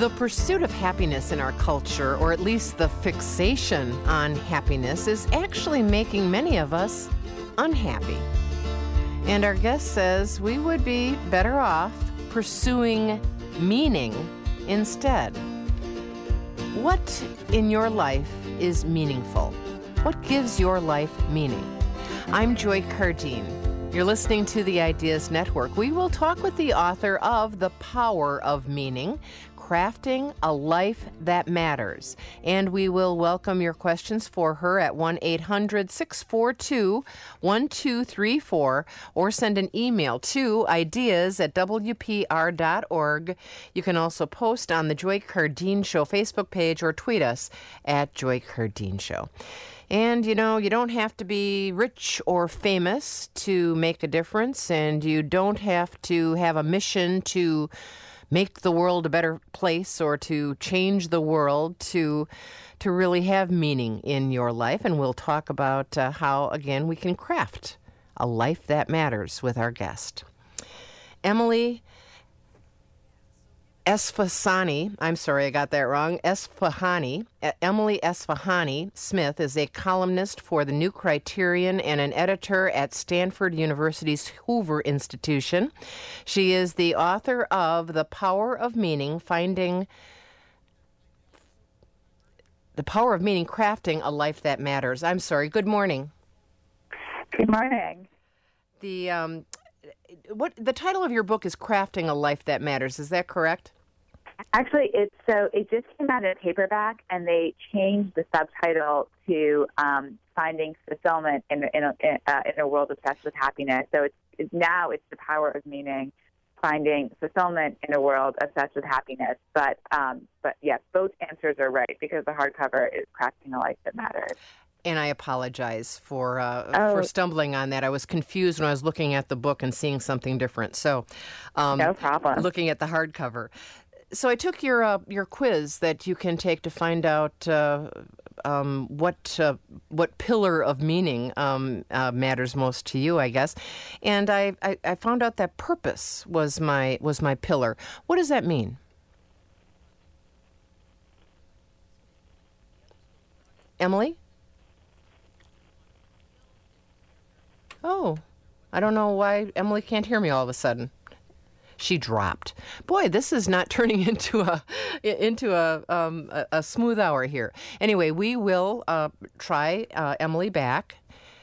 The pursuit of happiness in our culture, or at least the fixation on happiness, is actually making many of us unhappy. And our guest says we would be better off pursuing meaning instead. What in your life is meaningful? What gives your life meaning? I'm Joy Cardine. You're listening to the Ideas Network. We will talk with the author of The Power of Meaning, Crafting a Life That Matters. And we will welcome your questions for her at 1-800-642-1234 or send an email to ideas@wpr.org. You can also post on the Joy Cardine Show Facebook page or tweet us at Joy Cardine Show. And, you know, you don't have to be rich or famous to make a difference, and you don't have to have a mission to make the world a better place or to change the world to really have meaning in your life. And we'll talk about how, again, we can craft a life that matters with our guest. Emily Esfahani, I'm sorry, I got that wrong. Esfahani, Emily Esfahani Smith is a columnist for the New Criterion and an editor at Stanford University's Hoover Institution. She is the author of The Power of Meaning, Crafting a Life That Matters. I'm sorry. Good morning. Good morning. The title of your book is Crafting a Life That Matters. Is that correct? Actually, it just came out in paperback, and they changed the subtitle to "Finding Fulfillment in a World Obsessed with Happiness." So now it's The Power of Meaning, Finding Fulfillment in a World Obsessed with Happiness. But yes, both answers are right because the hardcover is Crafting a Life That Matters. And I apologize for stumbling on that. I was confused when I was looking at the book and seeing something different. So, no problem. Looking at the hardcover. So I took your quiz that you can take to find out what pillar of meaning matters most to you, I guess. And I found out that purpose was my pillar. What does that mean? Emily? Oh, I don't know why Emily can't hear me all of a sudden. She dropped. Boy, this is not turning into a smooth hour here. Anyway, we will try Emily back.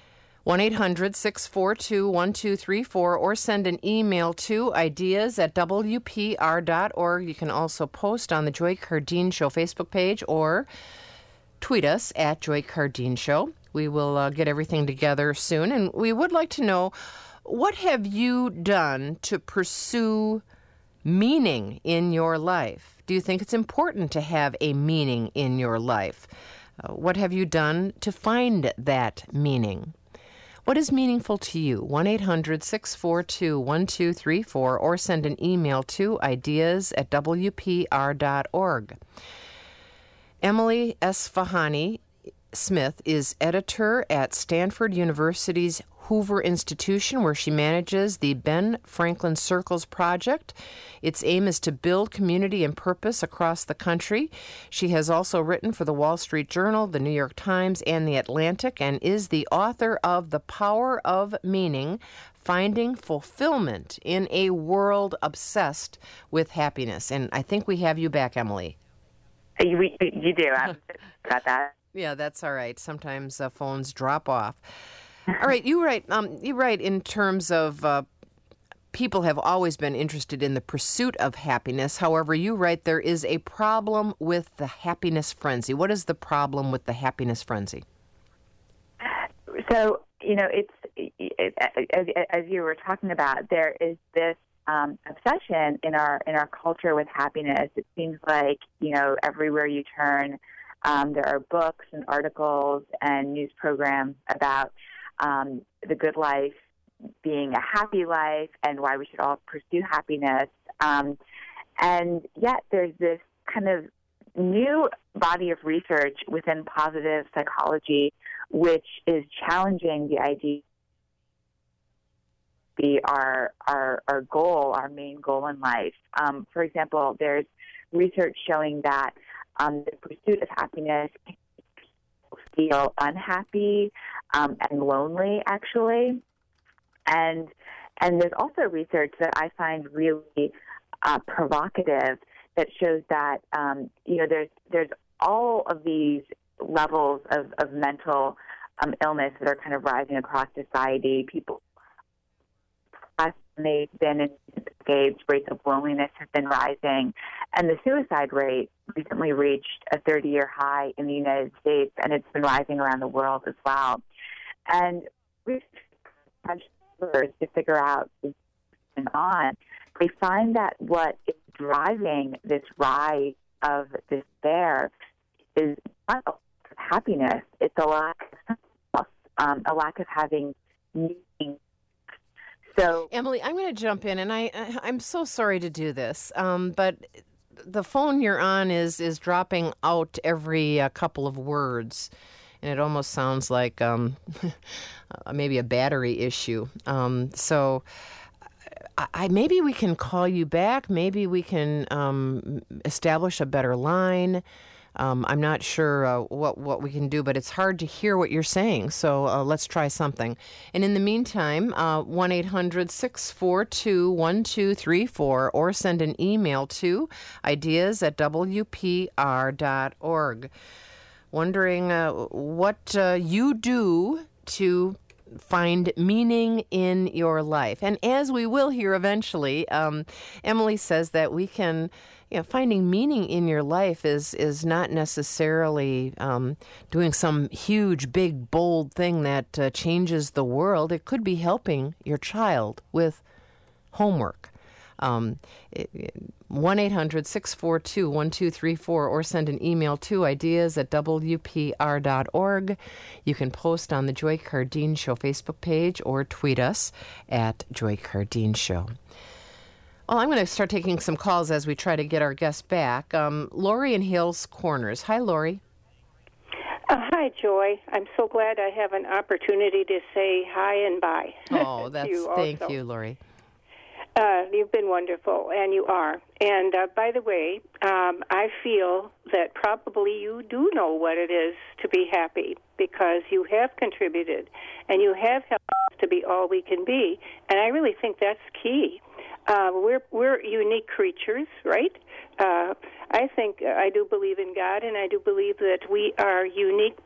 1-800-642-1234 or send an email to ideas@wpr.org. You can also post on the Joy Cardine Show Facebook page or tweet us at Joy Cardine Show. We will get everything together soon, and we would like to know, what have you done to pursue meaning in your life? Do you think it's important to have a meaning in your life? What have you done to find that meaning? What is meaningful to you? 1-800-642-1234 or send an email to ideas@wpr.org. Emily Esfahani Smith is editor at Stanford University's Hoover Institution, where she manages the Ben Franklin Circles Project. Its aim is to build community and purpose across the country. She has also written for the Wall Street Journal, the New York Times, and the Atlantic, and is the author of The Power of Meaning, Finding Fulfillment in a World Obsessed with Happiness. And I think we have you back, Emily. You do. I'm about that. Yeah, that's all right. Sometimes phones drop off. All right, you write in terms of people have always been interested in the pursuit of happiness. However, you write there is a problem with the happiness frenzy. What is the problem with the happiness frenzy? So, as you were talking about, there is this obsession in our culture with happiness. It seems like, everywhere you turn, there are books and articles and news programs about the good life being a happy life and why we should all pursue happiness. And yet there's this kind of new body of research within positive psychology which is challenging the idea be our goal, our main goal in life. For example, there's research showing that the pursuit of happiness can make people feel unhappy and lonely, actually. And there's also research that I find really provocative that shows that there's all of these levels of mental illness that are kind of rising across society. People, they've been in decades, rates of loneliness have been rising, and the suicide rate recently reached a 30-year high in the United States, and it's been rising around the world as well. And researchers to figure out what's going on, they find that what is driving this rise of despair is not a lack of happiness, it's a lack of having meaning. So, Emily, I'm going to jump in, and I'm so sorry to do this, but the phone you're on is dropping out every couple of words, and it almost sounds like maybe a battery issue. So maybe we can call you back. Maybe we can establish a better line. I'm not sure what we can do, but it's hard to hear what you're saying. So let's try something. And in the meantime, 1-800-642-1234 or send an email to ideas@wpr.org. Wondering what you do to find meaning in your life. And as we will hear eventually, Emily says that we can, finding meaning in your life is not necessarily doing some huge, big, bold thing that changes the world. It could be helping your child with homework. 1-800-642-1234 or send an email to ideas@wpr.org. You can post on the Joy Cardeen Show Facebook page or tweet us at Joy Cardeen Show. Well, I'm going to start taking some calls as we try to get our guests back. Lori in Hales Corners. Hi, Lori. Hi, Joy. I'm so glad I have an opportunity to say hi and bye. Oh, thank you, Lori. You've been wonderful, and you are. And by the way, I feel that probably you do know what it is to be happy because you have contributed and you have helped us to be all we can be. And I really think that's key. We're unique creatures, right? I think I do believe in God, and I do believe that we are unique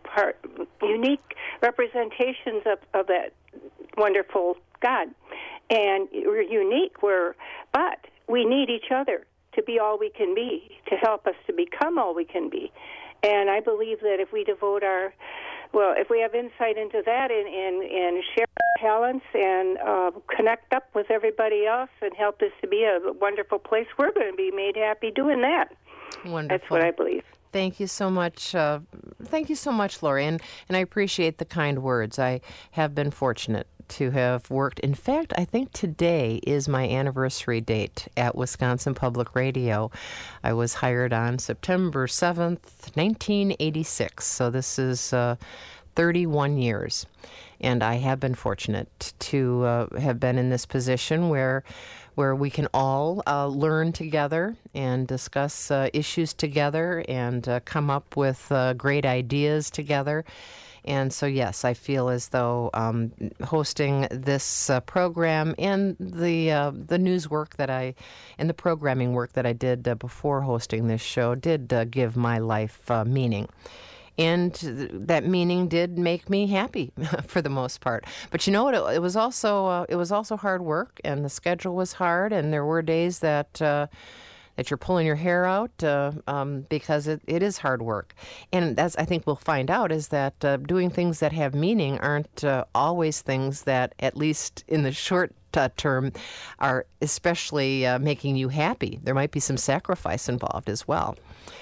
representations of that wonderful God. And we're unique, but we need each other to be all we can be, to help us to become all we can be. And I believe that if we devote if we have insight into that and share our talents and connect up with everybody else and help this to be a wonderful place, we're going to be made happy doing that. Wonderful. That's what I believe. Thank you so much. Thank you so much, Lori. And I appreciate the kind words. I have been fortunate to have worked. In fact, I think today is my anniversary date at Wisconsin Public Radio. I was hired on September 7th, 1986. So this is 31 years. And I have been fortunate to have been in this position where we can all learn together and discuss issues together and come up with great ideas together. And so, yes, I feel as though hosting this program and the news work and the programming work that I did before hosting this show did give my life meaning. And that meaning did make me happy for the most part. But you know what? It was also hard work, and the schedule was hard, and there were days that you're pulling your hair out because it is hard work. And as I think we'll find out is that doing things that have meaning aren't always things that, at least in the short term, are especially making you happy. There might be some sacrifice involved as well.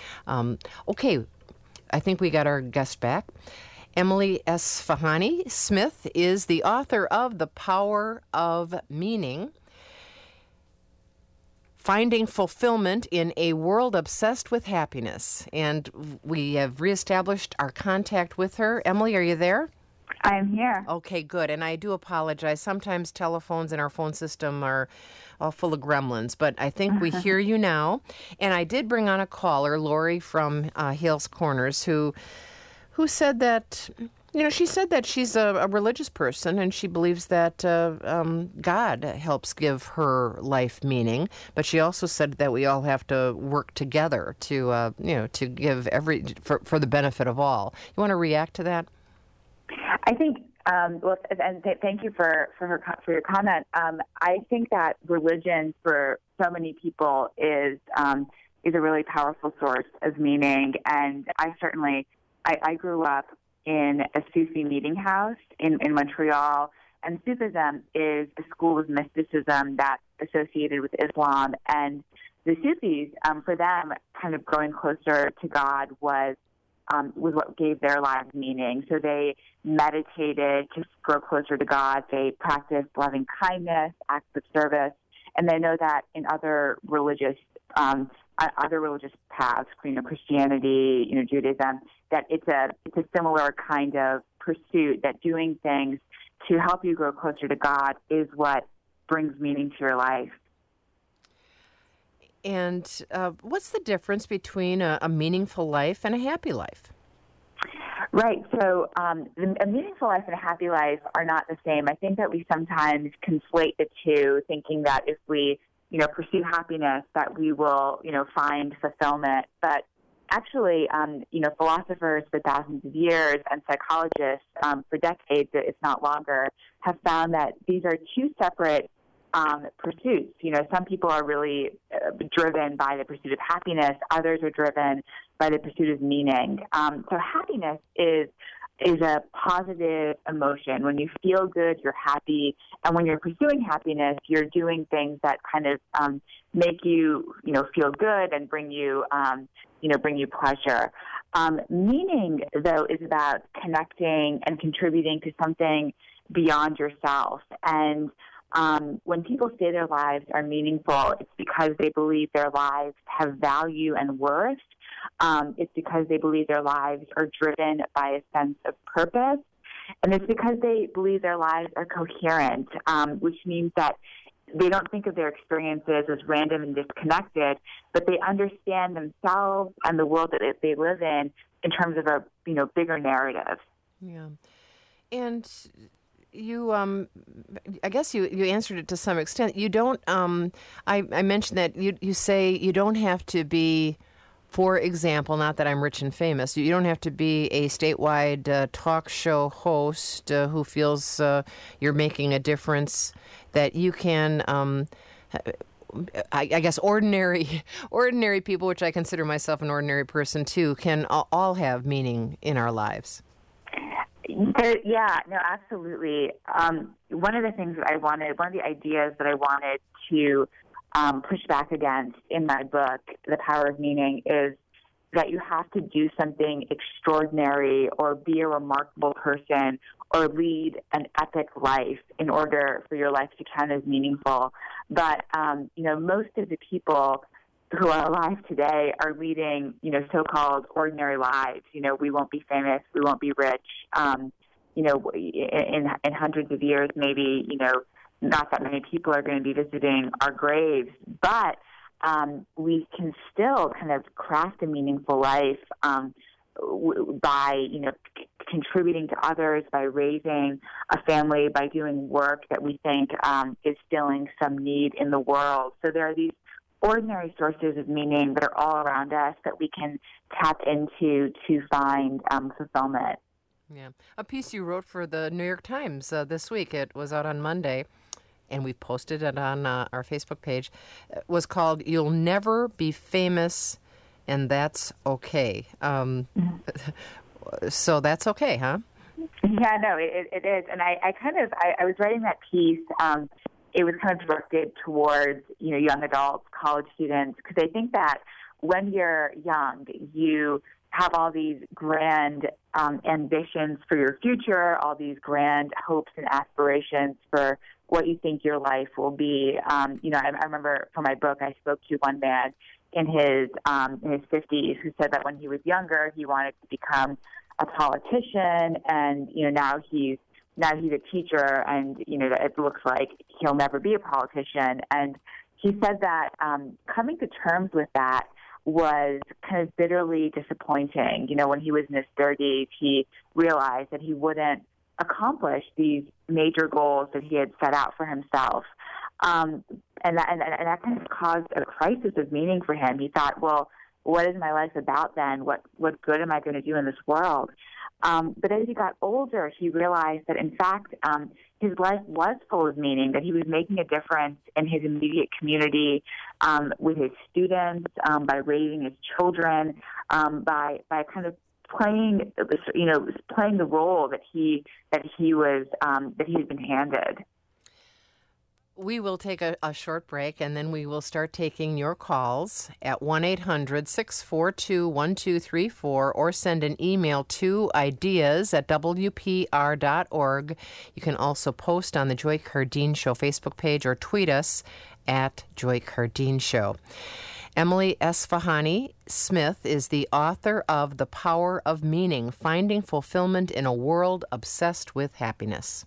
Okay, I think we got our guest back. Emily Esfahani Smith is the author of The Power of Meaning, Finding Fulfillment in a World Obsessed with Happiness. And we have reestablished our contact with her. Emily, are you there? I'm here. Okay, good. And I do apologize. Sometimes telephones in our phone system are all full of gremlins, but I think we hear you now. And I did bring on a caller, Lori from Hales Corners, who said that, she said that she's a religious person and she believes that God helps give her life meaning. But she also said that we all have to work together to, to give for the benefit of all. You want to react to that? I think, thank you for your comment. I think that religion for so many people is a really powerful source of meaning, and I grew up in a Sufi meeting house in Montreal, and Sufism is a school of mysticism that's associated with Islam, and the Sufis, for them, kind of growing closer to God was what gave their lives meaning. So they meditated to grow closer to God. They practiced loving kindness, acts of service, and they know that in other religious paths, Christianity, Judaism, that it's a similar kind of pursuit. That doing things to help you grow closer to God is what brings meaning to your life. And what's the difference between a meaningful life and a happy life? Right. So a meaningful life and a happy life are not the same. I think that we sometimes conflate the two, thinking that if we, pursue happiness, that we will, find fulfillment. But actually, philosophers for thousands of years and psychologists for decades, if not longer, have found that these are two separate pursuits. Some people are really driven by the pursuit of happiness. Others are driven by the pursuit of meaning. So happiness is a positive emotion. When you feel good, you're happy. And when you're pursuing happiness, you're doing things that kind of make you, feel good and bring you pleasure. Meaning, though, is about connecting and contributing to something beyond yourself. And when people say their lives are meaningful, it's because they believe their lives have value and worth. It's because they believe their lives are driven by a sense of purpose. And it's because they believe their lives are coherent, which means that they don't think of their experiences as random and disconnected, but they understand themselves and the world that they live in terms of a bigger narrative. Yeah. And you, I guess you answered it to some extent. You don't, I mentioned that you say you don't have to be, for example, not that I'm rich and famous, you don't have to be a statewide talk show host who feels you're making a difference, that you can, I guess ordinary people, which I consider myself an ordinary person too, can all have meaning in our lives. Yeah, no, absolutely. One of the things that one of the ideas that I wanted to push back against in my book, The Power of Meaning, is that you have to do something extraordinary or be a remarkable person or lead an epic life in order for your life to count as meaningful. But, most of the people who are alive today are leading, so-called ordinary lives. We won't be famous, we won't be rich. In hundreds of years, maybe, not that many people are going to be visiting our graves, but we can still kind of craft a meaningful life by, contributing to others, by raising a family, by doing work that we think is filling some need in the world. So there are these ordinary sources of meaning that are all around us that we can tap into to find fulfillment. Yeah. A piece you wrote for the New York Times this week, it was out on Monday, and we posted it on our Facebook page, was called "You'll Never Be Famous, and That's Okay." So that's okay, huh? Yeah, no, it is. And I was writing that piece, it was kind of directed towards, young adults, college students, because I think that when you're young, you have all these grand ambitions for your future, all these grand hopes and aspirations for what you think your life will be. I remember for my book, I spoke to one man in his 50s who said that when he was younger, he wanted to become a politician, and now he's a teacher, and it looks like he'll never be a politician. And he said that coming to terms with that was kind of bitterly disappointing. When he was in his 30s, he realized that he wouldn't accomplish these major goals that he had set out for himself. And that kind of caused a crisis of meaning for him. He thought, well, what is my life about then? What good am I going to do in this world? But as he got older, he realized that, in fact, his life was full of meaning, that he was making a difference in his immediate community, with his students, by raising his children, by kind of playing the role that he had been handed. We will take a short break, and then we will start taking your calls at 1-800-642-1234, or send an email to ideas@wpr.org. You can also post on the Joy Cardeen Show Facebook page or tweet us at Joy Cardeen Show. Emily Esfahani Smith is the author of The Power of Meaning, Finding Fulfillment in a World Obsessed with Happiness.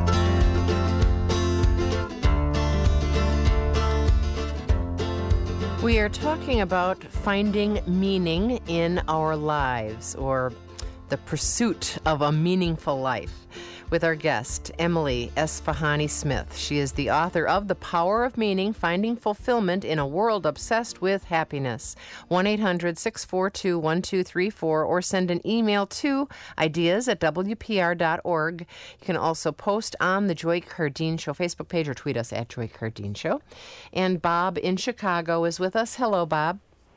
We are talking about finding meaning in our lives, or the pursuit of a meaningful life, with our guest, Emily Esfahani Smith. She is the author of The Power of Meaning, Finding Fulfillment in a World Obsessed with Happiness. 1-800-642-1234, or send an email to ideas@wpr.org. You can also post on the Joy Cardeen Show Facebook page or tweet us at Joy Cardeen Show. And Bob in Chicago is with us. Hello, Bob.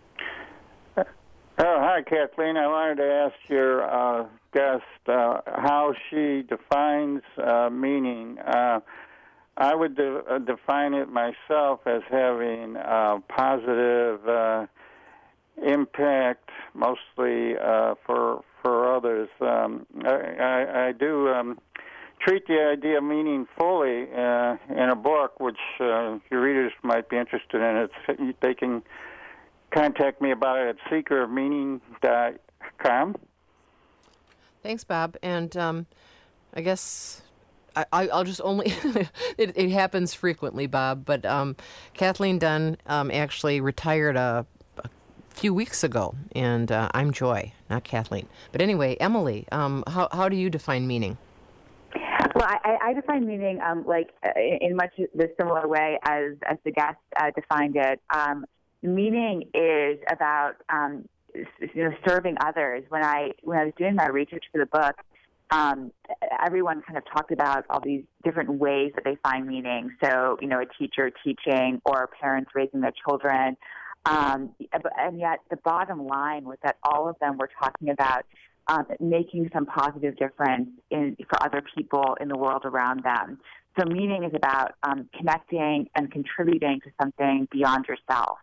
Hi, Kathleen. I wanted to ask your guest how she defines meaning. I would define it myself as having positive impact, mostly for others. I do treat the idea of meaning fully in a book, which your readers might be interested in. They can contact me about it at seekerofmeaning.com. Thanks, Bob. And I guess I'll just only, it happens frequently, Bob, but Kathleen Dunn actually retired a few weeks ago, and I'm Joy, not Kathleen. But anyway, Emily, how do you define meaning? Well, I define meaning in much the similar way as the guest defined it. Meaning is about serving others. When I was doing my research for the book, everyone kind of talked about all these different ways that they find meaning. So, a teacher teaching, or parents raising their children. And yet the bottom line was that all of them were talking about making some positive difference for other people in the world around them. So meaning is about connecting and contributing to something beyond yourself.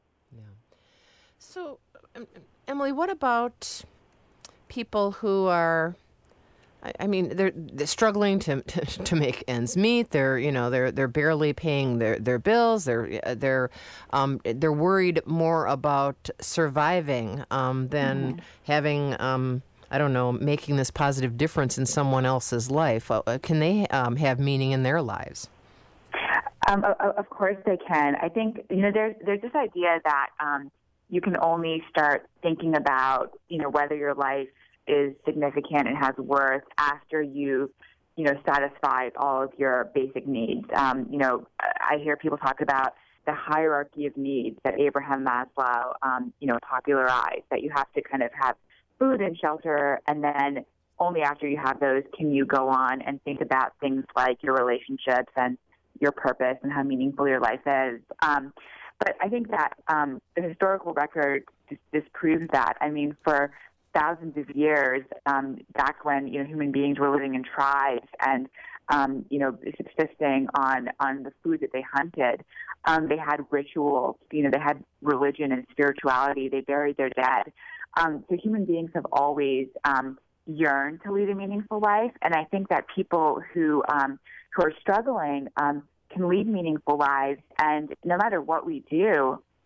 So, Emily, what about people who are, they're struggling to make ends meet. They're barely paying their bills. They're worried more about surviving than having making this positive difference in someone else's life. Can they have meaning in their lives? Of course they can. I think there's this idea that you can only start thinking about, whether your life is significant and has worth after you satisfied all of your basic needs. I hear people talk about the hierarchy of needs that Abraham Maslow, popularized, that you have to kind of have food and shelter, and then only after you have those can you go on and think about things like your relationships and your purpose and how meaningful your life is. But I think that the historical record disproves that. For thousands of years, back when human beings were living in tribes and subsisting on the food that they hunted, they had rituals. They had religion and spirituality. They buried their dead. So human beings have always yearned to lead a meaningful life, and I think that people who are struggling can lead meaningful lives, and no matter what we do,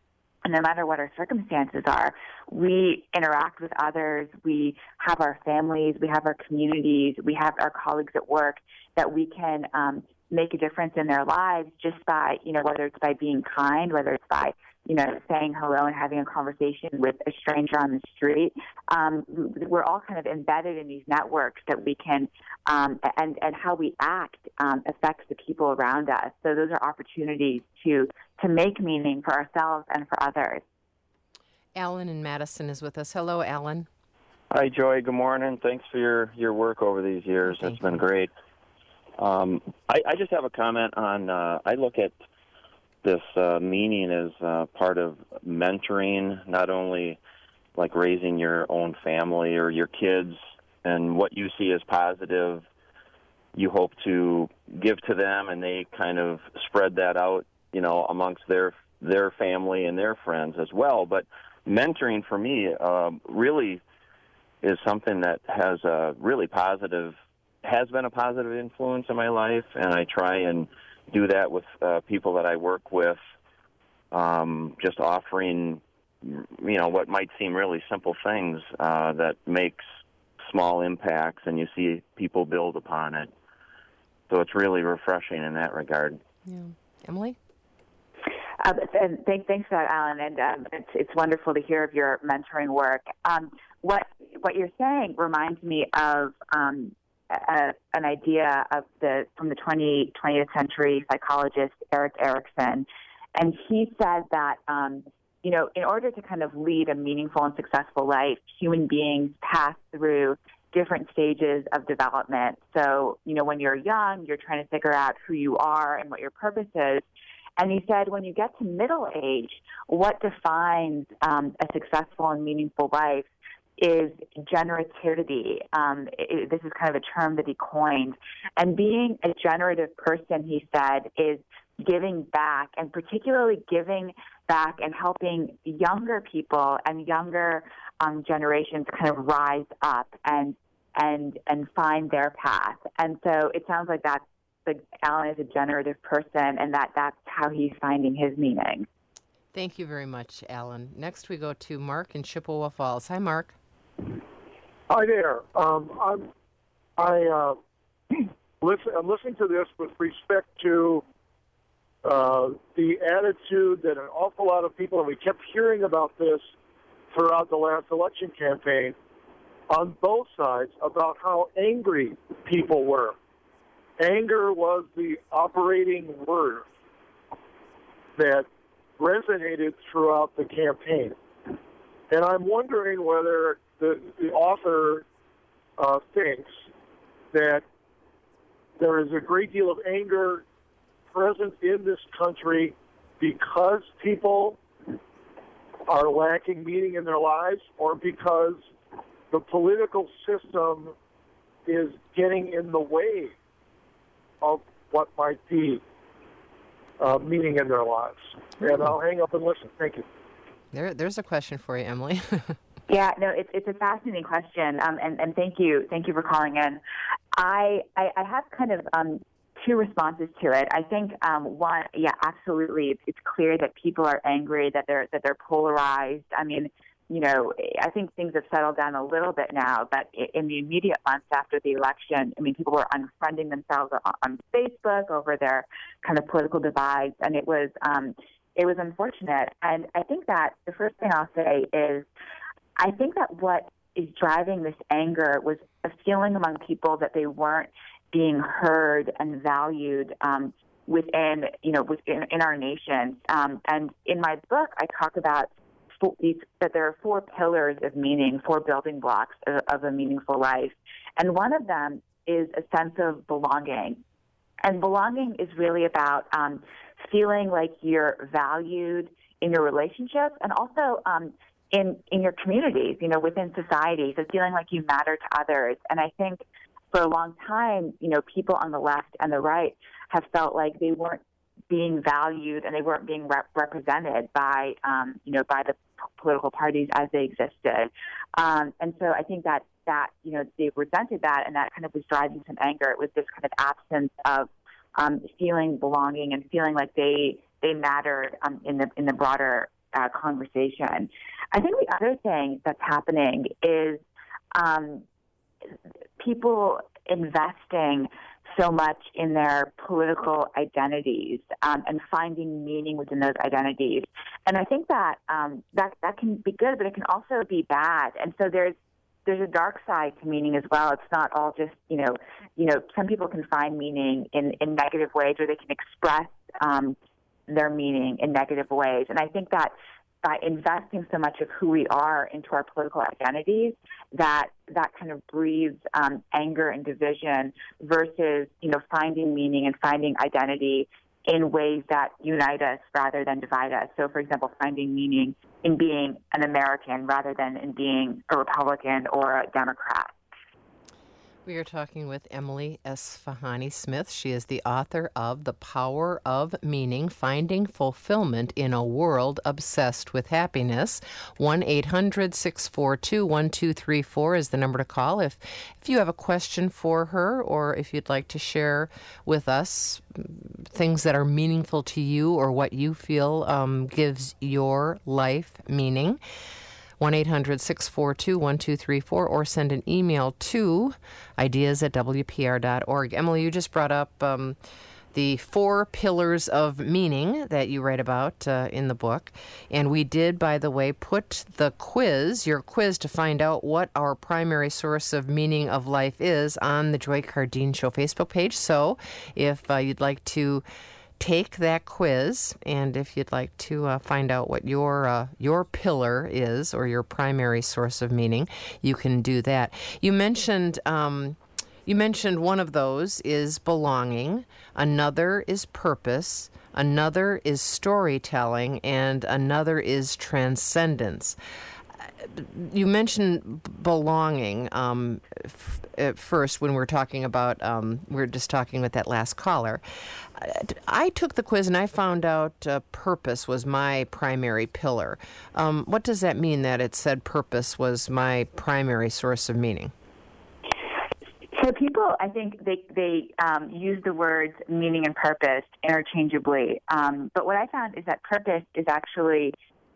And no matter what our circumstances are, we interact with others, we have our families, we have our communities, we have our colleagues at work that we can make a difference in their lives just by, whether it's by being kind, whether it's by, saying hello and having a conversation with a stranger on the street. We're all kind of embedded in these networks that we can, and how we act affects the people around us. So those are opportunities to make meaning for ourselves and for others. Alan in Madison is with us. Hello, Alan. Hi, Joy. Good morning. Thanks for your work over these years. It's been great. I just have a comment on, I look at this meaning as part of mentoring, not only like raising your own family or your kids, and what you see as positive, you hope to give to them, and they kind of spread that out, amongst their family and their friends as well. But mentoring for me really is something that has been a positive influence in my life, and I try and do that with people that I work with, just offering, what might seem really simple things that makes small impacts, and you see people build upon it. So it's really refreshing in that regard. Yeah. Emily? And thanks for that, Alan. And it's wonderful to hear of your mentoring work. What you're saying reminds me of an idea from the 20th century psychologist Erik Erikson, and he said that in order to kind of lead a meaningful and successful life, human beings pass through different stages of development. So when you're young, you're trying to figure out who you are and what your purpose is. And he said when you get to middle age, what defines a successful and meaningful life is generativity. This is kind of a term that he coined. And being a generative person, he said, is giving back, and particularly giving back and helping younger people and younger generations kind of rise up and find their path. And so it sounds like Alan is a generative person, and that's how he's finding his meaning. Thank you very much, Alan. Next we go to Mark in Chippewa Falls. Hi, Mark. Hi there. I'm listening to this with respect to the attitude that an awful lot of people, and we kept hearing about this throughout the last election campaign, on both sides, about how angry people were. Anger was the operating word that resonated throughout the campaign. And I'm wondering whether the author thinks that there is a great deal of anger present in this country because people are lacking meaning in their lives, or because the political system is getting in the way of what might be meaning in their lives. And I'll hang up and listen. Thank you. There's a question for you, Emily. Yeah, no, it's a fascinating question, and thank you for calling in. I have kind of two responses to it. I think one, yeah, absolutely, it's clear that people are angry, that they're polarized. I mean, I think things have settled down a little bit now, but in the immediate months after the election, I mean, people were unfriending themselves on Facebook over their kind of political divides, and it was unfortunate. And I think that the first thing I'll say is, I think that what is driving this anger was a feeling among people that they weren't being heard and valued within our nation. And in my book, I talk about that there are four pillars of meaning, four building blocks of a meaningful life. And one of them is a sense of belonging. And belonging is really about feeling like you're valued in your relationships, and also in your communities, within society. So feeling like you matter to others. And I think for a long time, people on the left and the right have felt like they weren't being valued and they weren't being represented by the political parties as they existed. And so I think that they resented that, and that kind of was driving some anger. It was this kind of absence of feeling belonging and feeling like they mattered in the broader conversation. I think the other thing that's happening is people investing so much in their political identities and finding meaning within those identities. And I think that that can be good, but it can also be bad. And so there's a dark side to meaning as well. It's not all just, some people can find meaning in negative ways, or they can express their meaning in negative ways. And I think that by investing so much of who we are into our political identities, that kind of breeds anger and division versus, finding meaning and finding identity in ways that unite us rather than divide us. So, for example, finding meaning in being an American rather than in being a Republican or a Democrat. We are talking with Emily Esfahani Smith. She is the author of The Power of Meaning, Finding Fulfillment in a World Obsessed with Happiness. 1-800-642-1234 is the number to call if you have a question for her, or if you'd like to share with us things that are meaningful to you or what you feel gives your life meaning. 1-800-642-1234, or send an email to ideas@wpr.org. Emily, you just brought up the 4 pillars of meaning that you write about in the book. And we did, by the way, put your quiz to find out what our primary source of meaning of life is on the Joy Cardine Show Facebook page. So if you'd like to take that quiz, and if you'd like to find out what your pillar is, or your primary source of meaning, you can do that. You mentioned one of those is belonging, another is purpose, another is storytelling, and another is transcendence. You mentioned belonging at first when we were talking about, we were just talking with that last caller. I took the quiz and I found out purpose was my primary pillar. What does that mean, that it said purpose was my primary source of meaning? So people, I think they use the words meaning and purpose interchangeably. But what I found is that purpose is actually,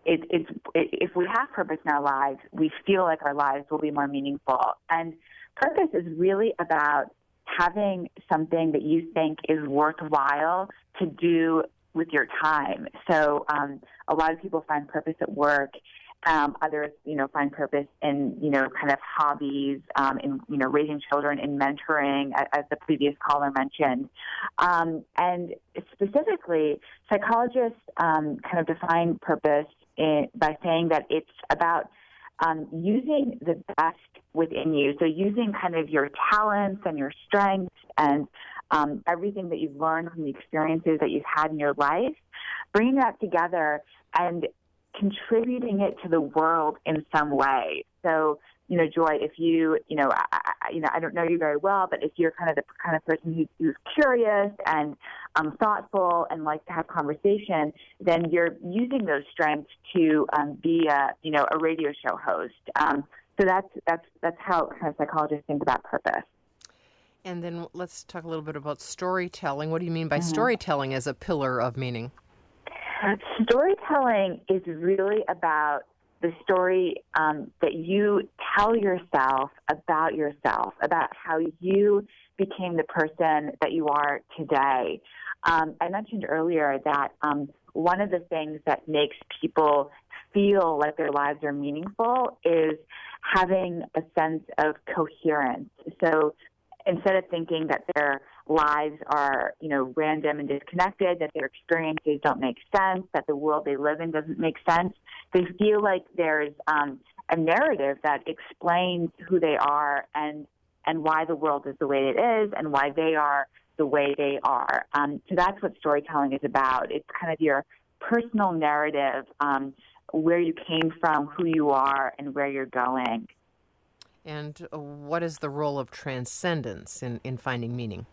if we have purpose in our lives, we feel like our lives will be more meaningful. And purpose is really about having something that you think is worthwhile to do with your time. So a lot of people find purpose at work. Others, find purpose in, kind of hobbies, in, raising children, in mentoring, as the previous caller mentioned. And specifically, psychologists kind of define purpose by saying that it's about using the best within you. So using kind of your talents and your strengths and everything that you've learned from the experiences that you've had in your life, bringing that together and contributing it to the world in some way. So, Joy, if you, I don't know you very well, but if you're kind of the kind of person who's curious and thoughtful and likes to have conversation, then you're using those strengths to be a radio show host. So that's how kind of psychologists think about purpose. And then let's talk a little bit about storytelling. What do you mean by storytelling as a pillar of meaning? Storytelling is really about the story that you tell yourself, about how you became the person that you are today. I mentioned earlier that one of the things that makes people feel like their lives are meaningful is having a sense of coherence. So instead of thinking that their lives are, random and disconnected, that their experiences don't make sense, that the world they live in doesn't make sense, they feel like there's a narrative that explains who they are and why the world is the way it is and why they are the way they are. So that's what storytelling is about. It's kind of your personal narrative, where you came from, who you are, and where you're going. And what is the role of transcendence in finding meaning?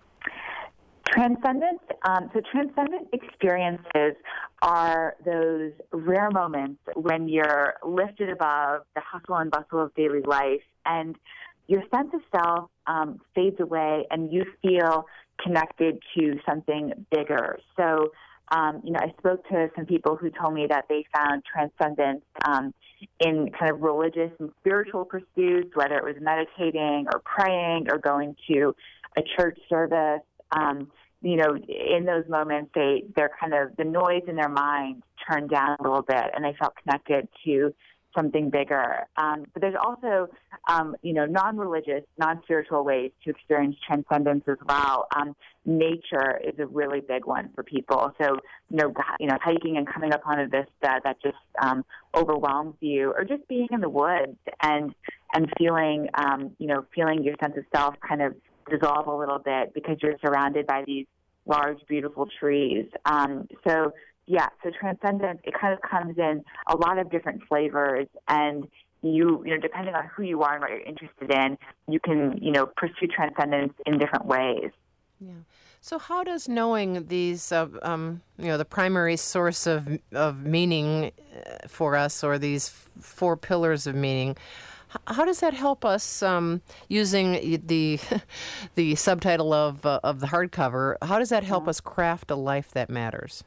Transcendence, so transcendent experiences are those rare moments when you're lifted above the hustle and bustle of daily life and your sense of self fades away and you feel connected to something bigger. So I spoke to some people who told me that they found transcendence in kind of religious and spiritual pursuits, whether it was meditating or praying or going to a church service. In those moments, they're kind of, the noise in their mind turned down a little bit, and they felt connected to something bigger. But there's also, non-religious, non-spiritual ways to experience transcendence as well. Nature is a really big one for people. So, hiking and coming up on a vista that just overwhelms you, or just being in the woods and feeling, feeling your sense of self kind of dissolve a little bit because you're surrounded by these large, beautiful trees. So transcendence, it kind of comes in a lot of different flavors, and you depending on who you are and what you're interested in, you can, pursue transcendence in different ways. Yeah. So how does knowing these, the primary source of meaning for us, or these four pillars of meaning, how does that help us, using the subtitle of the hardcover, how does that help us craft a life that matters?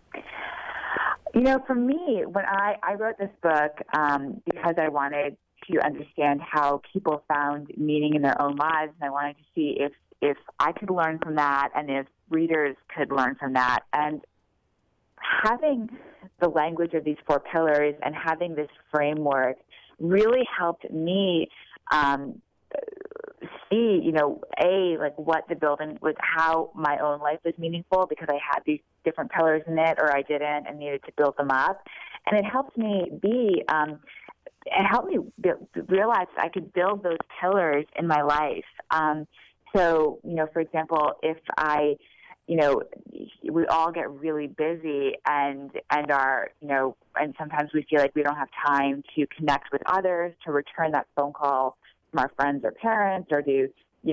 For me, when I wrote this book, because I wanted to understand how people found meaning in their own lives, and I wanted to see if I could learn from that and if readers could learn from that. And having the language of these four pillars and having this framework really helped me see, what the building was, how my own life was meaningful, because I had these different pillars in it, or I didn't, and needed to build them up. And it helped me realize that I could build those pillars in my life. For example, if we all get really busy and are, and sometimes we feel like we don't have time to connect with others, to return that phone call from our friends or parents, or to,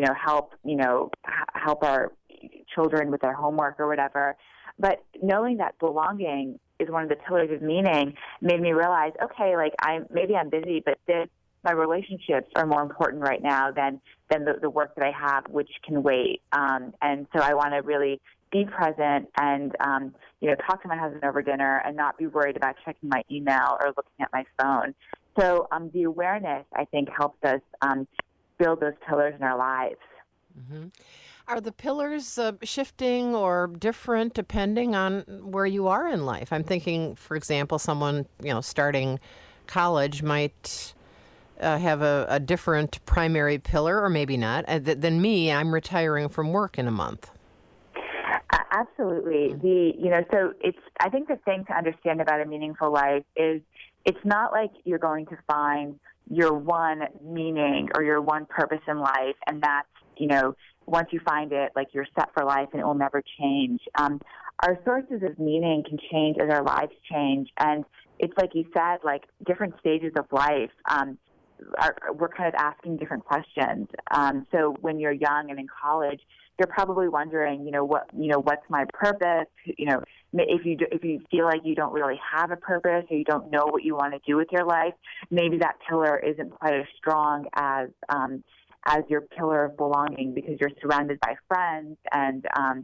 help our children with their homework or whatever. But knowing that belonging is one of the pillars of meaning made me realize, okay, I'm busy, but my relationships are more important right now than the work that I have, which can wait. And so I want to really be present and, talk to my husband over dinner and not be worried about checking my email or looking at my phone. So the awareness, I think, helps us build those pillars in our lives. Mm-hmm. Are the pillars shifting or different depending on where you are in life? I'm thinking, for example, someone, starting college might have a different primary pillar, or maybe not, than me. I'm retiring from work in a month. Absolutely. I think the thing to understand about a meaningful life is it's not like you're going to find your one meaning or your one purpose in life, and that's, once you find it, you're set for life and it will never change. Our sources of meaning can change as our lives change, and it's like you said, different stages of life. We're kind of asking different questions. So when you're young and in college, you're probably wondering, what's my purpose? If you feel like you don't really have a purpose, or you don't know what you want to do with your life, maybe that pillar isn't quite as strong as your pillar of belonging, because you're surrounded by friends and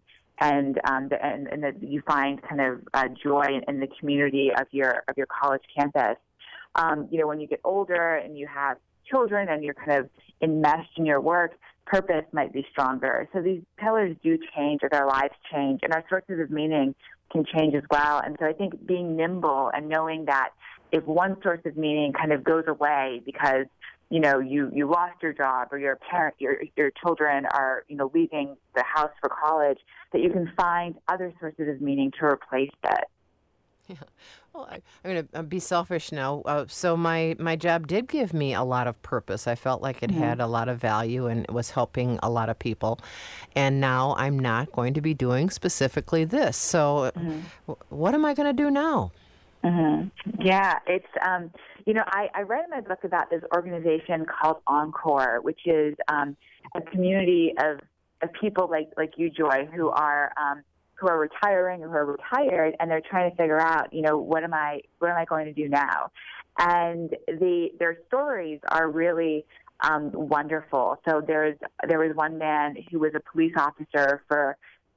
that you find kind of joy in the community of your college campus. When you get older and you have children and you're kind of enmeshed in your work, purpose might be stronger. So these pillars do change as our lives change, and our sources of meaning can change as well. And so I think being nimble and knowing that if one source of meaning kind of goes away because you lost your job, or your children are, leaving the house for college, that you can find other sources of meaning to replace it. Yeah. Well, I'm going to be selfish now. So my job did give me a lot of purpose. I felt like it had a lot of value and it was helping a lot of people. And now I'm not going to be doing specifically this. So what am I going to do now? Mm-hmm. Yeah, it's, I read in my book about this organization called Encore, which is a community of people like you, Joy, who are retiring or who are retired, and they're trying to figure out, what am I going to do now? And their stories are really wonderful. So there was one man who was a police officer for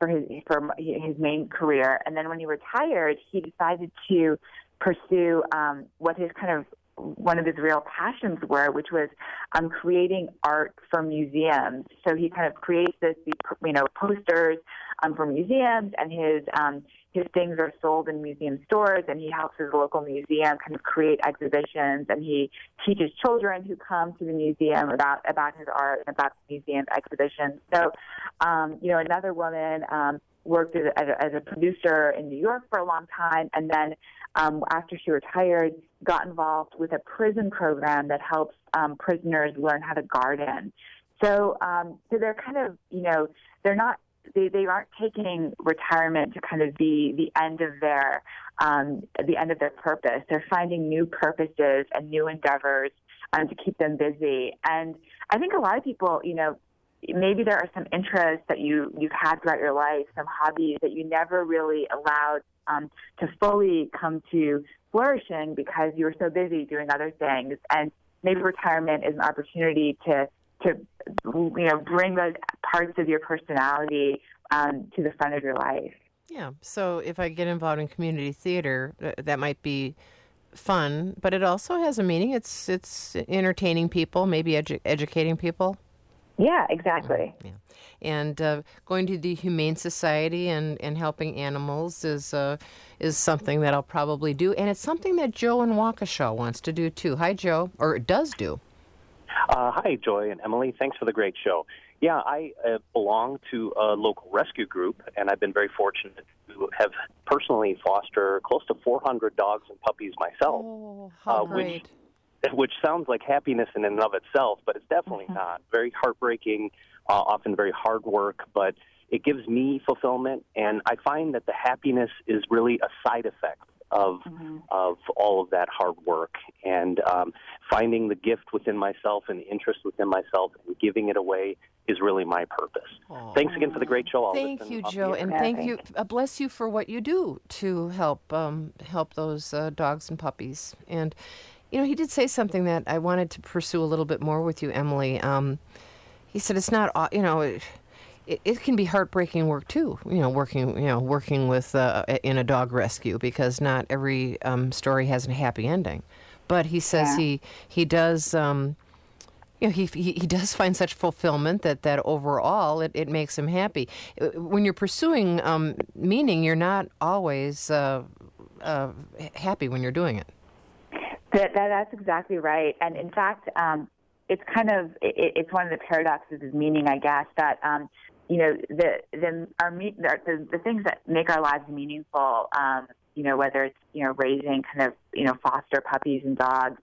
for his main career. And then when he retired, he decided to pursue what his kind of one of his real passions were, which was creating art for museums. So he kind of creates these posters for museums, and his things are sold in museum stores, and he helps his local museum kind of create exhibitions, and he teaches children who come to the museum about his art and about the museum exhibitions. So, another woman worked as a producer in New York for a long time, and then after she retired, got involved with a prison program that helps prisoners learn how to garden. So they're kind of, they're not. They aren't taking retirement to kind of be the end of their purpose. They're finding new purposes and new endeavors to keep them busy. And I think a lot of people, maybe there are some interests that you've had throughout your life, some hobbies that you never really allowed to fully come to flourishing because you were so busy doing other things. And maybe retirement is an opportunity to bring those parts of your personality to the front of your life. Yeah. So if I get involved in community theater, that might be fun, but it also has a meaning. It's entertaining people, maybe educating people. Yeah, exactly. Yeah. And going to the Humane Society and helping animals is something that I'll probably do. And it's something that Joe in Waukesha wants to do, too. Hi, Joe, or does do. Hi, Joy and Emily. Thanks for the great show. Yeah, I belong to a local rescue group, and I've been very fortunate to have personally foster close to 400 dogs and puppies myself. Oh, how great. Which sounds like happiness in and of itself, but it's definitely not. Very heartbreaking, often very hard work, but it gives me fulfillment, and I find that the happiness is really a side effect of all of that hard work, and finding the gift within myself and the interest within myself and giving it away is really my purpose. Thanks again for the great show. Thank you, Joe, and thank you. Bless you for what you do to help those dogs and puppies. And he did say something that I wanted to pursue a little bit more with you, Emily. He said it's not, it can be heartbreaking work too. Working with in a dog rescue, because not every story has a happy ending. But he says he does. He does find such fulfillment that overall it makes him happy. When you're pursuing meaning, you're not always happy when you're doing it. That's exactly right. And in fact, it's kind of it's one of the paradoxes of meaning, I guess, that the things that make our lives meaningful, whether it's raising kind of foster puppies and dogs,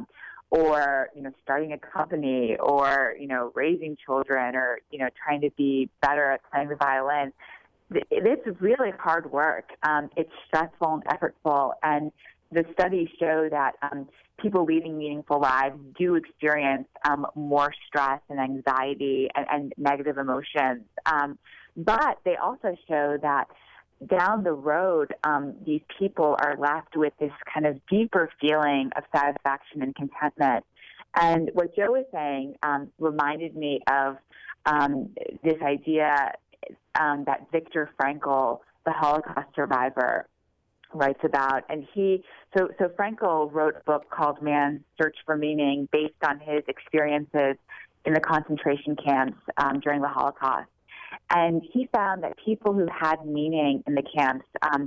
or starting a company, or raising children, or trying to be better at playing the violin. It's really hard work. It's stressful and effortful, and the studies show that people leading meaningful lives do experience more stress and anxiety and negative emotions. But they also show that down the road, these people are left with this kind of deeper feeling of satisfaction and contentment. And what Joe was saying reminded me of this idea that Viktor Frankl, the Holocaust survivor, writes about. And so Frankl wrote a book called Man's Search for Meaning, based on his experiences in the concentration camps during the Holocaust. And he found that people who had meaning in the camps,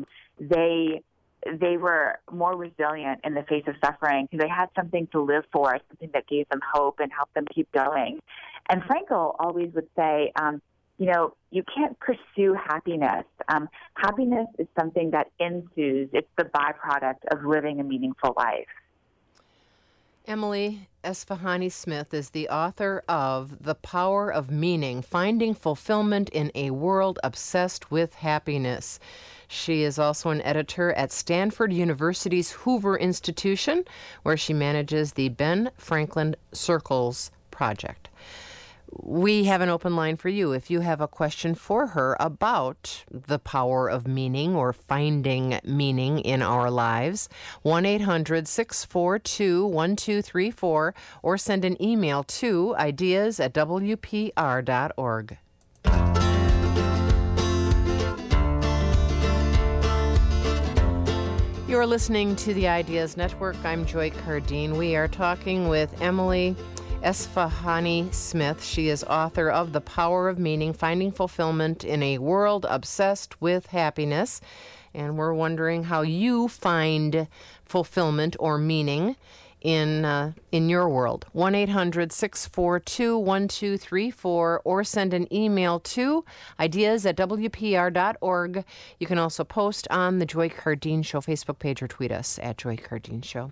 they were more resilient in the face of suffering. They had something to live for, something that gave them hope and helped them keep going. And Frankl always would say, you can't pursue happiness. Happiness is something that ensues. It's the byproduct of living a meaningful life. Emily Esfahani Smith is the author of The Power of Meaning, Finding Fulfillment in a World Obsessed with Happiness. She is also an editor at Stanford University's Hoover Institution, where she manages the Ben Franklin Circles Project. We have an open line for you if you have a question for her about the power of meaning or finding meaning in our lives. 1-800-642-1234, or send an email to ideas@wpr.org. You're listening to the Ideas Network. I'm Joy Cardine. We are talking with Emily Esfahani Smith. She is author of The Power of Meaning, Finding Fulfillment in a World Obsessed with Happiness. And we're wondering how you find fulfillment or meaning in your world. 1-800-642-1234 or send an email to ideas@wpr.org. You can also post on the Joy Cardine Show Facebook page or tweet us at Joy Cardine Show.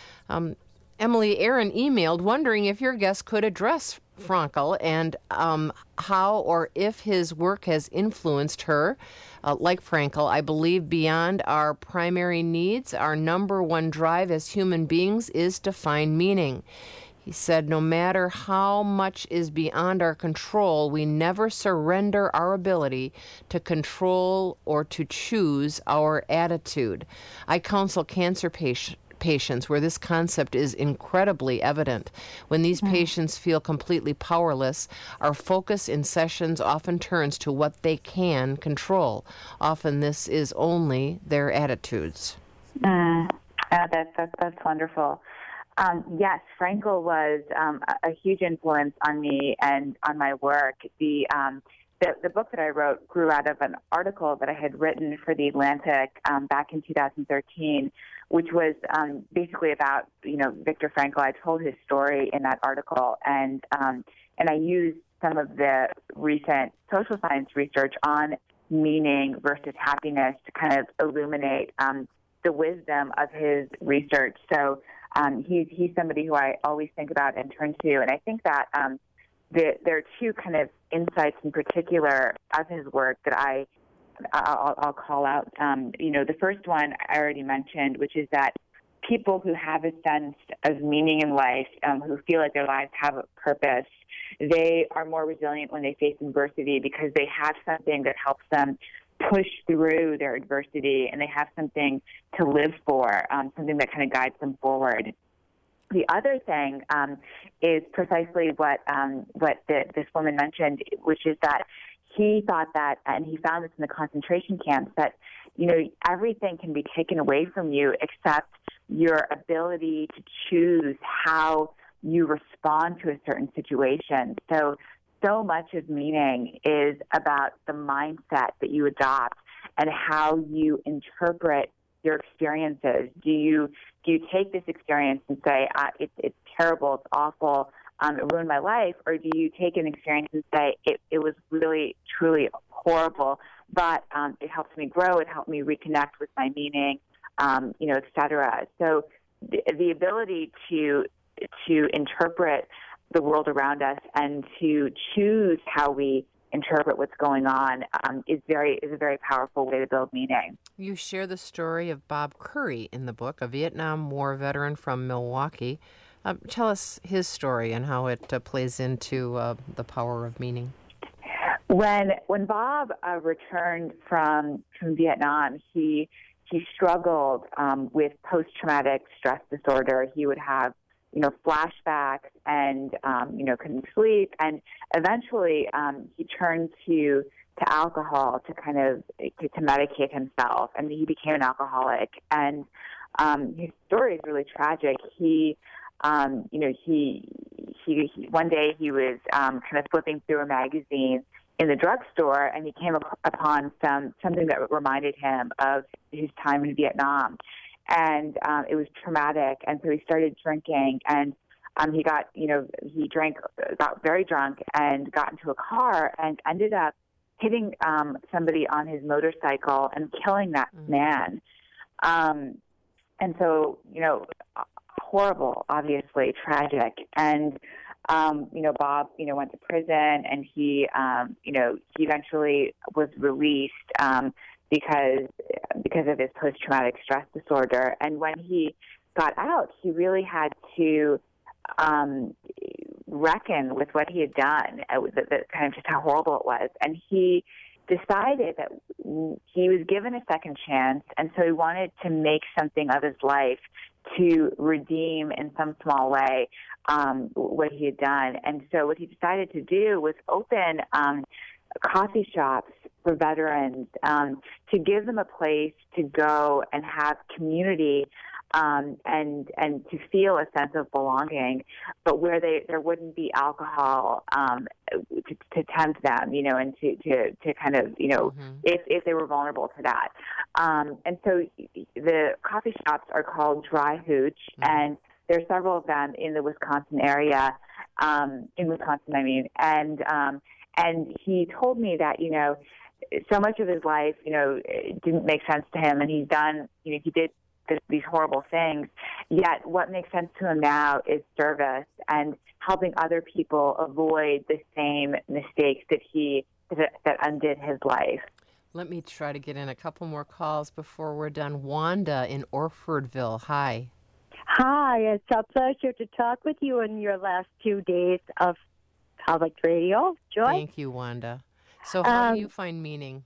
Emily, Aaron emailed wondering if your guest could address Frankl and how or if his work has influenced her. Like Frankl, I believe beyond our primary needs, our number one drive as human beings is to find meaning. He said, no matter how much is beyond our control, we never surrender our ability to control or to choose our attitude. I counsel cancer patients where this concept is incredibly evident. When these patients feel completely powerless, our focus in sessions often turns to what they can control. Often this is only their attitudes. That's wonderful. Yes, Frankl was a huge influence on me and on my work. The book that I wrote grew out of an article that I had written for The Atlantic back in 2013, which was basically about, Viktor Frankl. I told his story in that article, and I used some of the recent social science research on meaning versus happiness to kind of illuminate the wisdom of his research. So he's somebody who I always think about and turn to, and I think that there are two kind of insights in particular of his work that I'll call out. The first one I already mentioned, which is that people who have a sense of meaning in life, who feel like their lives have a purpose, they are more resilient when they face adversity because they have something that helps them push through their adversity, and they have something to live for, something that kind of guides them forward. The other thing is precisely what this woman mentioned, which is that he thought that, and he found this in the concentration camps, that everything can be taken away from you except your ability to choose how you respond to a certain situation. So much of meaning is about the mindset that you adopt and how you interpret your experiences. Do you take this experience and say, it's terrible, it's awful, it ruined my life, or do you take an experience and say, it was really, truly horrible, but it helped me grow, it helped me reconnect with my meaning, et cetera. So the ability to interpret the world around us and to choose how we interpret what's going on is a very powerful way to build meaning. You share the story of Bob Curry in the book, a Vietnam War veteran from Milwaukee. Tell us his story and how it plays into the power of meaning. When Bob returned from Vietnam, he struggled with post-traumatic stress disorder. He would have flashbacks and couldn't sleep, and eventually he turned to alcohol to kind of to medicate himself, and he became an alcoholic. And his story is really tragic. He one day he was kind of flipping through a magazine in the drugstore, and he came upon something that reminded him of his time in Vietnam. And it was traumatic, and so he started drinking, and he got very drunk and got into a car and ended up hitting somebody on his motorcycle and killing that man. And so, horrible, obviously, tragic. And, Bob, went to prison, and he eventually was released because of his post-traumatic stress disorder. And when he got out, he really had to reckon with what he had done, the kind of just how horrible it was. And he decided that he was given a second chance, and so he wanted to make something of his life to redeem in some small way what he had done. And so what he decided to do was open coffee shops for veterans, to give them a place to go and have community, and to feel a sense of belonging, but where there wouldn't be alcohol to tempt them, and to kind of, if they were vulnerable to that. And so the coffee shops are called Dry Hooch, and there are several of them in the Wisconsin area, and he told me that, so much of his life, didn't make sense to him, and he's done, he did these horrible things, yet what makes sense to him now is service and helping other people avoid the same mistakes that undid his life. Let me try to get in a couple more calls before we're done. Wanda in Orfordville, hi. Hi, it's a pleasure to talk with you in your last few days of public radio. Joy? Thank you, Wanda. So how do you find meaning?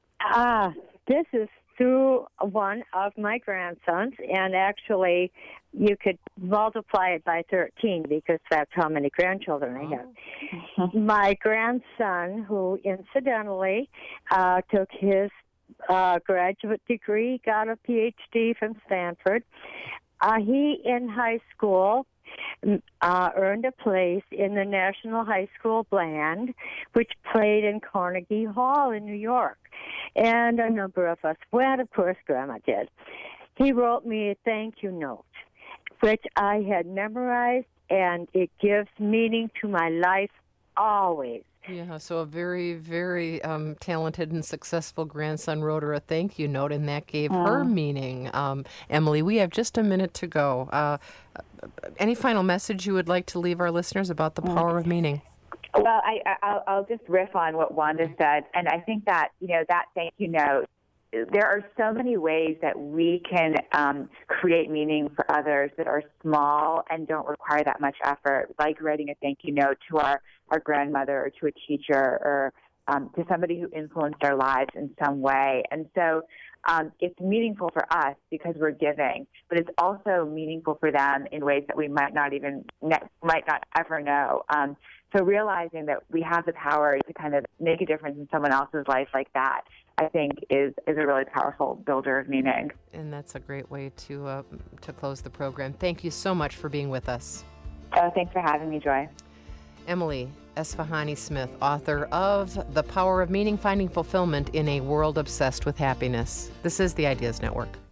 This is through one of my grandsons, and actually you could multiply it by 13 because that's how many grandchildren I have. My grandson, who incidentally took his graduate degree, got a PhD from Stanford, he in high school earned a place in the National High School Band, which played in Carnegie Hall in New York. And a number of us went, of course, Grandma did. He wrote me a thank you note, which I had memorized, and it gives meaning to my life always. Yeah, so a very, very talented and successful grandson wrote her a thank you note, and that gave her meaning. Emily, we have just a minute to go. Any final message you would like to leave our listeners about the power of meaning? Well, I'll just riff on what Wanda said, and I think that, that thank you note, there are so many ways that we can create meaning for others that are small and don't require that much effort, like writing a thank you note to our grandmother or to a teacher or to somebody who influenced our lives in some way. And so it's meaningful for us because we're giving, but it's also meaningful for them in ways that we might not ever know. So realizing that we have the power to kind of make a difference in someone else's life like that, I think is a really powerful builder of meaning. And that's a great way to close the program. Thank you so much for being with us. Oh, thanks for having me, Joy. Emily Esfahani-Smith, author of The Power of Meaning, Finding Fulfillment in a World Obsessed with Happiness. This is the Ideas Network.